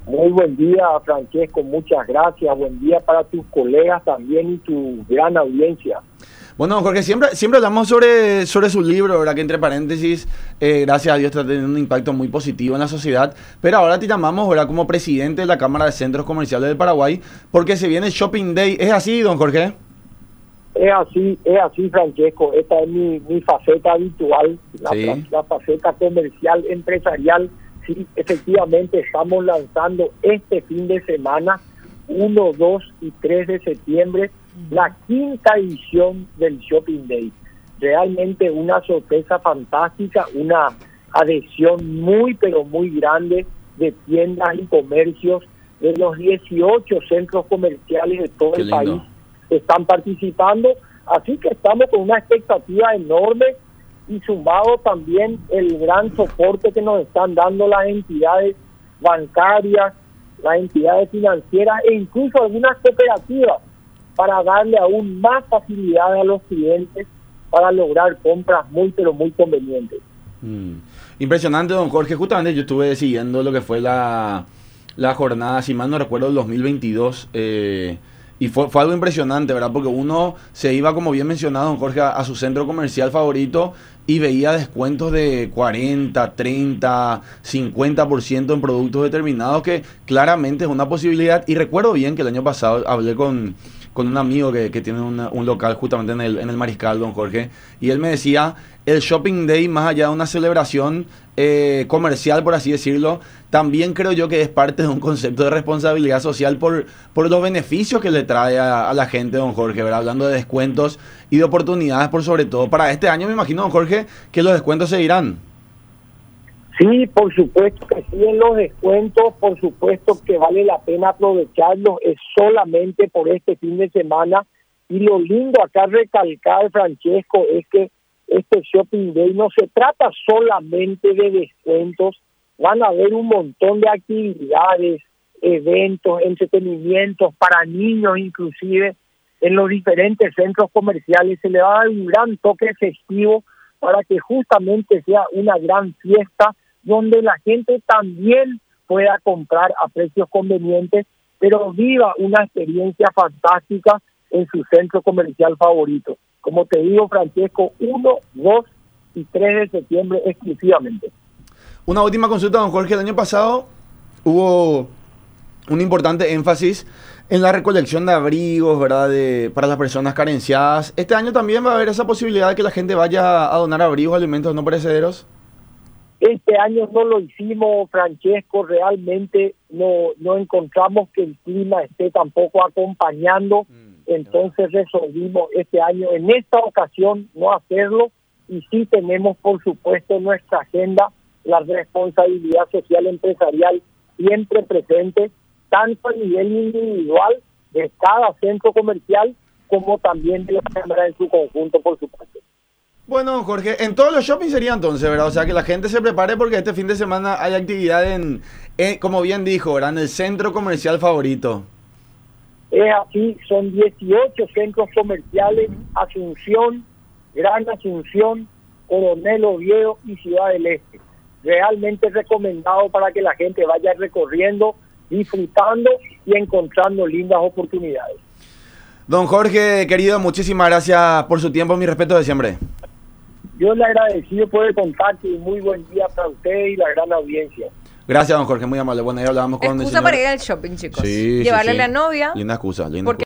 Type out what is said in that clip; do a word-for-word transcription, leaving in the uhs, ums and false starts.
Muy buen día, Francesco, muchas gracias. Buen día para tus colegas también y tu gran audiencia. Bueno, Jorge, siempre, siempre hablamos sobre, sobre su libro, ¿verdad? Que entre paréntesis, eh, gracias a Dios está teniendo un impacto muy positivo en la sociedad. Pero ahora te llamamos, ¿verdad? Como presidente de la Cámara de Centros Comerciales del Paraguay, porque se viene el Shopping Day. ¿Es así, don Jorge? Es así, es así, Francesco. Esta es mi, mi faceta habitual, la, Sí. la faceta comercial, empresarial. Sí, efectivamente estamos lanzando este fin de semana, uno, dos y tres de septiembre, la quinta edición del Shopping Day. Realmente una sorpresa fantástica, una adhesión muy, pero muy grande de tiendas y comercios de los dieciocho centros comerciales de todo Qué el lindo. país que están participando. Así que estamos con una expectativa enorme y sumado también el gran soporte que nos están dando las entidades bancarias, las entidades financieras e incluso algunas cooperativas para darle aún más facilidad a los clientes para lograr compras muy pero muy convenientes. Mm. Impresionante, don Jorge. Justamente yo estuve siguiendo lo que fue la, la jornada, si mal no recuerdo, del dos mil veintidós. Eh, y fue, fue algo impresionante, ¿verdad? Porque uno se iba, como bien mencionado, don Jorge, a, a su centro comercial favorito y veía descuentos de cuarenta, treinta, cincuenta por ciento en productos determinados, que claramente es una posibilidad. Y recuerdo bien que el año pasado hablé con... con un amigo que, que tiene una, un local justamente en el, en el Mariscal, don Jorge, y él me decía, el Shopping Day, más allá de una celebración eh, comercial, por así decirlo, también creo yo que es parte de un concepto de responsabilidad social por, por los beneficios que le trae a, a la gente, don Jorge, ¿verdad? Hablando de descuentos y de oportunidades, por sobre todo. Para este año me imagino, don Jorge, que los descuentos seguirán. Sí, por supuesto que siguen los descuentos, por supuesto que vale la pena aprovecharlos, es solamente por este fin de semana. Y lo lindo acá recalcar, Francesco, es que este Shopping Day no se trata solamente de descuentos, van a haber un montón de actividades, eventos, entretenimientos para niños inclusive, en los diferentes centros comerciales. Se le va a dar un gran toque festivo para que justamente sea una gran fiesta donde la gente también pueda comprar a precios convenientes, pero viva una experiencia fantástica en su centro comercial favorito. Como te digo, Francesco, uno, dos y tres de septiembre exclusivamente. Una última consulta, don Jorge. El año pasado hubo un importante énfasis en la recolección de abrigos, ¿verdad? De, para las personas carenciadas. ¿Este año también va a haber esa posibilidad de que la gente vaya a donar abrigos, alimentos no perecederos? Este año no lo hicimos, Francesco, realmente no, no encontramos que el clima esté tampoco acompañando, mm, entonces resolvimos este año, en esta ocasión, no hacerlo, y sí tenemos, por supuesto, en nuestra agenda la responsabilidad social empresarial siempre presente, tanto a nivel individual de cada centro comercial, como también de la Cámara en su conjunto, por supuesto. Bueno, Jorge, en todos los shoppings sería entonces, ¿verdad? O sea, que la gente se prepare porque este fin de semana hay actividad en, en como bien dijo, ¿verdad? En el centro comercial favorito. Es así, son dieciocho centros comerciales, Asunción, Gran Asunción, Coronel Oviedo y Ciudad del Este. Realmente recomendado para que la gente vaya recorriendo, disfrutando y encontrando lindas oportunidades. Don Jorge, querido, muchísimas gracias por su tiempo, mi respeto de siempre. Yo le agradecido por el contacto y muy buen día para usted y la gran audiencia. Gracias, don Jorge, muy amable. Bueno, ya hablábamos con excusa el señor... para ir al shopping, chicos. Sí, Llevarle sí, sí. a la novia. Linda excusa, linda Porque excusa.